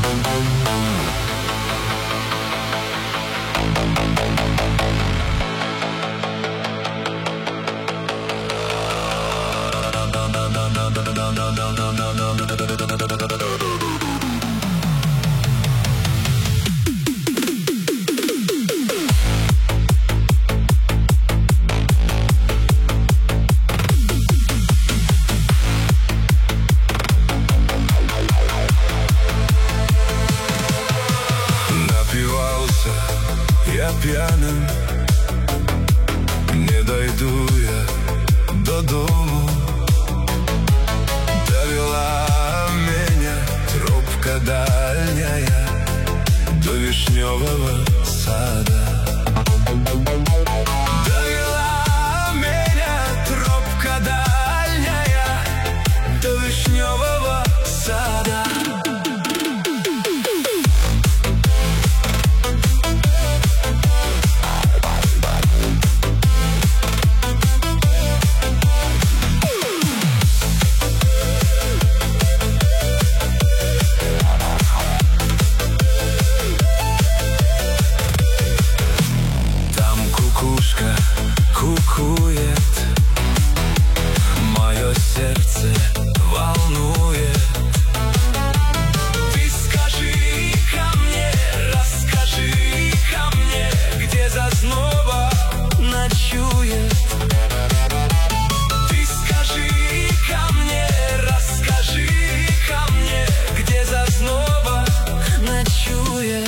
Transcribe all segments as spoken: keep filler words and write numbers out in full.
Я п'яним, не дойду я додому. Довела меня тропка дальняя до вишневого сада. Довела меня тропка дальняя до вишневого сада. Кукует, мое сердце волнует. Ты скажи ко мне, расскажи ко мне, где зазноба ночует. Ты скажи ко мне, расскажи ко мне, где зазноба ночует.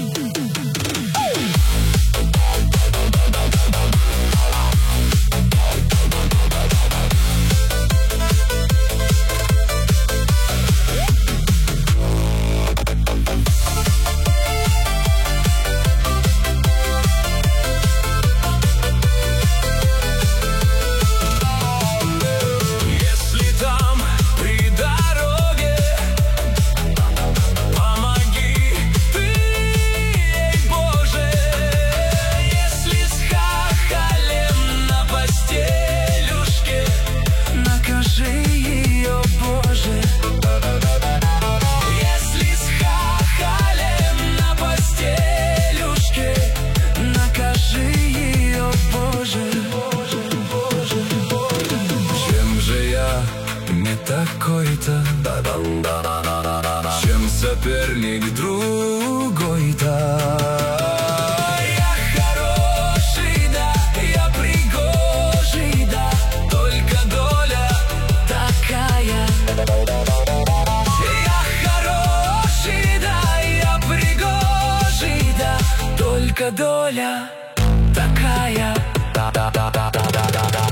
Такой-то, чем соперник другой-то. Я хороший, да, я пригожий, да, только доля такая. Я хороший, да, я пригожий, да, только доля такая. Да-да-да-да-да-да-да.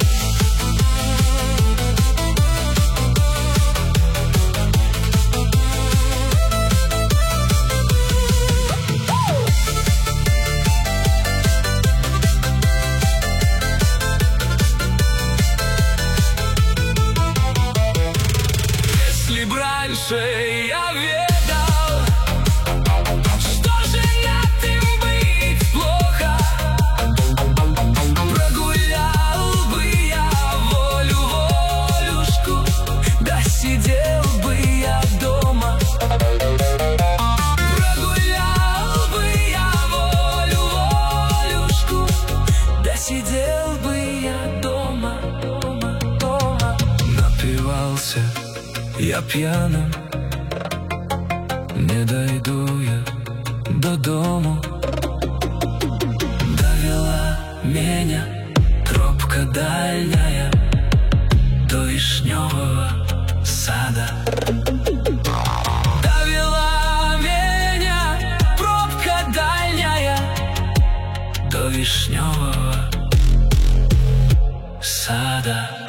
Раньше я ведал, что женат им быть плохо, прогулял бы я волю-волюшку, да сидел бы я дома. Прогулял бы я волю-волюшку, да сидел бы я дома, дома, дома. Напивался я пьяным, не дойду я до дому. Довела меня тропка дальняя до вишневого сада. Довела меня тропка дальняя до вишневого сада.